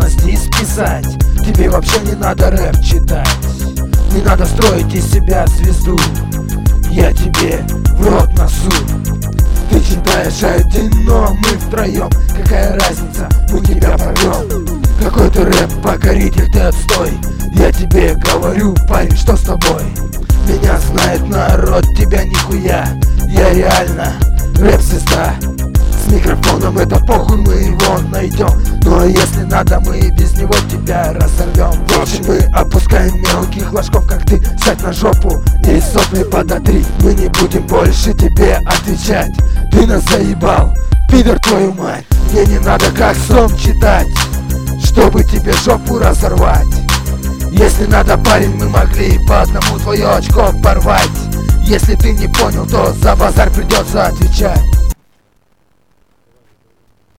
должности списать. Тебе вообще не надо рэп читать, не надо строить из себя звезду. Я тебе в рот носу. Ты читаешь один, но мы втроем. Какая разница, мы тебя порвем. Какой ты рэп, покоритель, ты отстой. Я тебе говорю, парень, что с тобой? Меня знает народ, тебя нихуя. Я реально рэп-звезда. С микрофоном это похуй, мы его найдем. Но если надо, мы без него тебя разорвем. В общем, мы опускаем мелких ложков, как ты. Сядь на жопу и сопли подотри. Мы не будем больше тебе отвечать. Ты нас заебал, пидор, твою мать. Мне не надо как сон читать, чтобы тебе жопу разорвать. Если надо, парень, мы могли по одному твое очко порвать. Если ты не понял, то за базар придется отвечать.